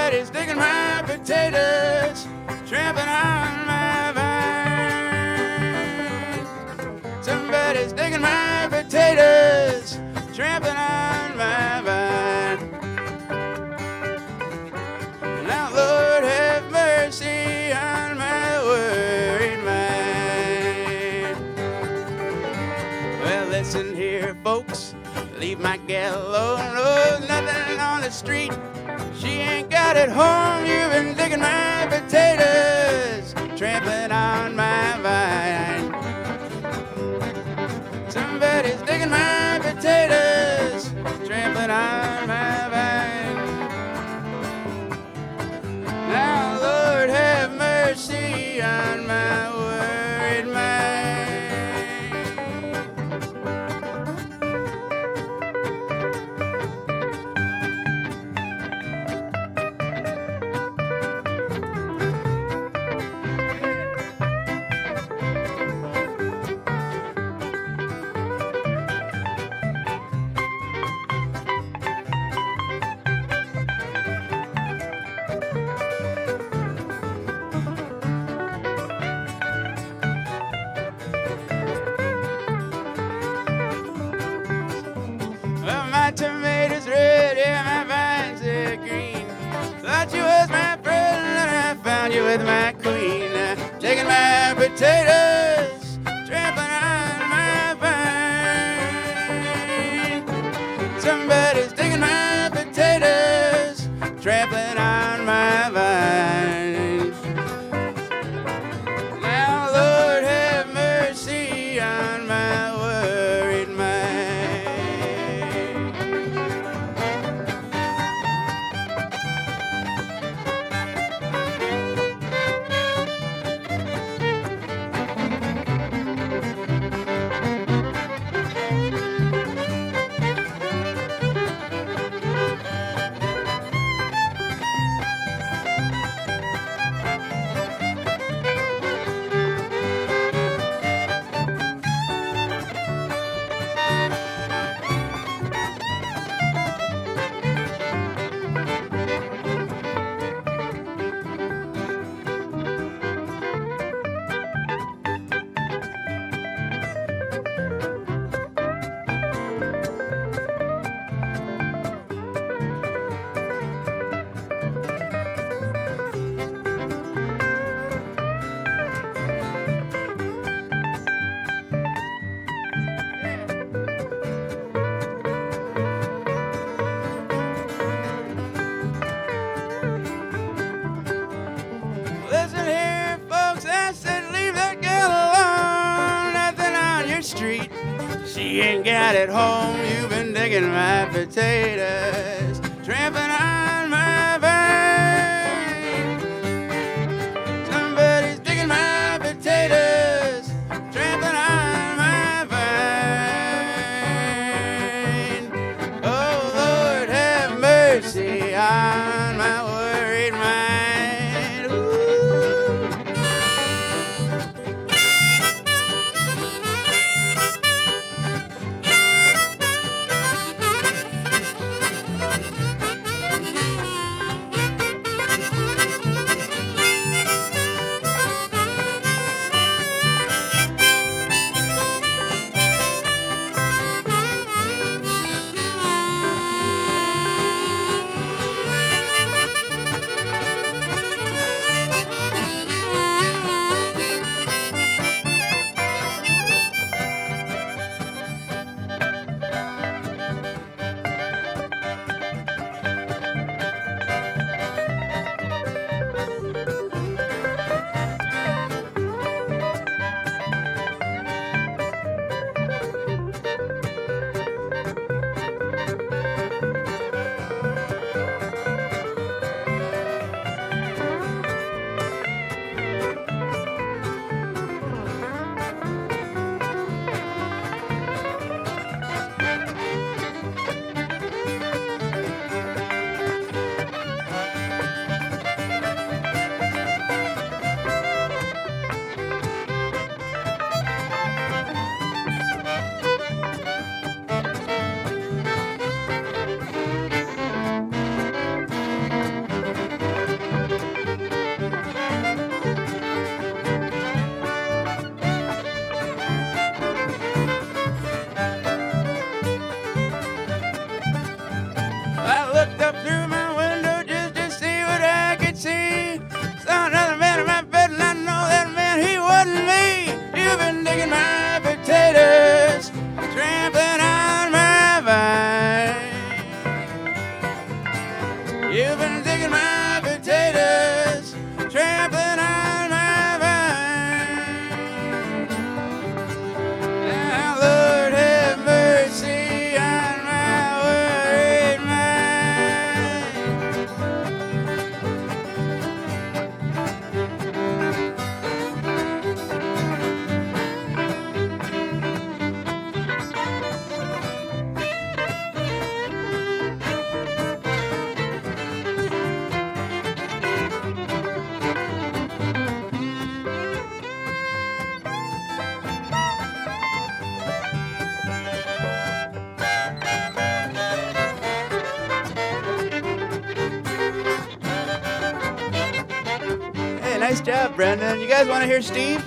Somebody's digging my potatoes, trampling on my vine. Somebody's digging my potatoes, trampling on my vine. Now, Lord, have mercy on my worried mind. Well, listen here, folks, leave my gal alone. Oh, nothing on the street. She ain't got it home. You've been digging my potatoes, trampling on my vine. Somebody's digging my potatoes, trampling on my vine. Now, Lord, have mercy on my worried mind. Well, my tomatoes red, yeah, my vines are green. Thought you was my friend, and I found you with my queen. Taking my potatoes, trampling on my vine. Somebody's digging my potatoes, trampling on my vine. Now, Lord, have mercy on my worried mind. Listen here, folks, I said leave that girl alone. Nothing on your street. She ain't got it home. You've been digging my potatoes, trampling on my vine. Somebody's digging my potatoes, trampling on my vine. Oh, Lord, have mercy on my worried mind. Ooh. Nice job, Brendan. You guys want to hear Steve?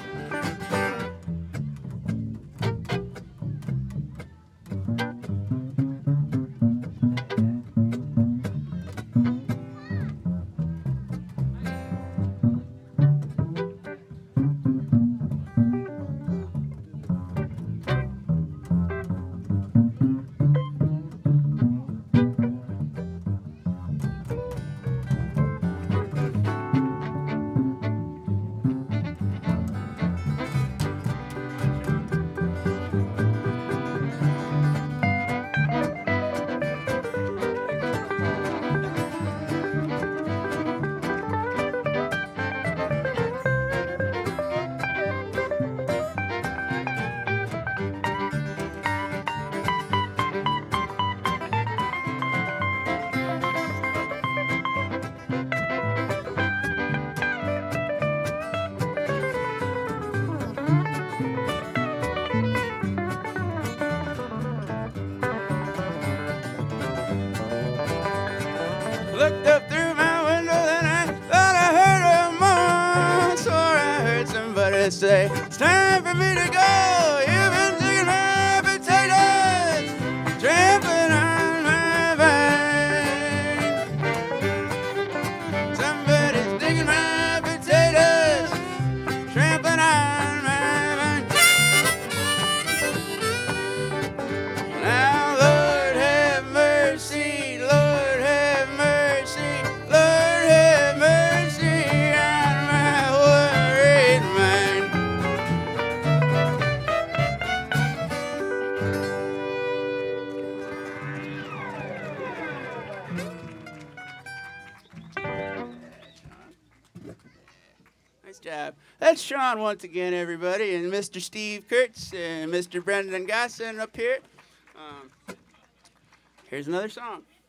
Looked up through my window, then I thought I heard a moan. Swore I heard somebody say, it's time for me to go. You've been digging my potatoes, trampling on my vine. Somebody's digging my potatoes, trampling on my vine. Now, Lord have mercy, Lord have mercy, Lord have mercy on my worried mind. Nice job. That's Sean once again, everybody, and Mr. Steve Kurtz and Mr. Brendan Gosson up here. Here's another song.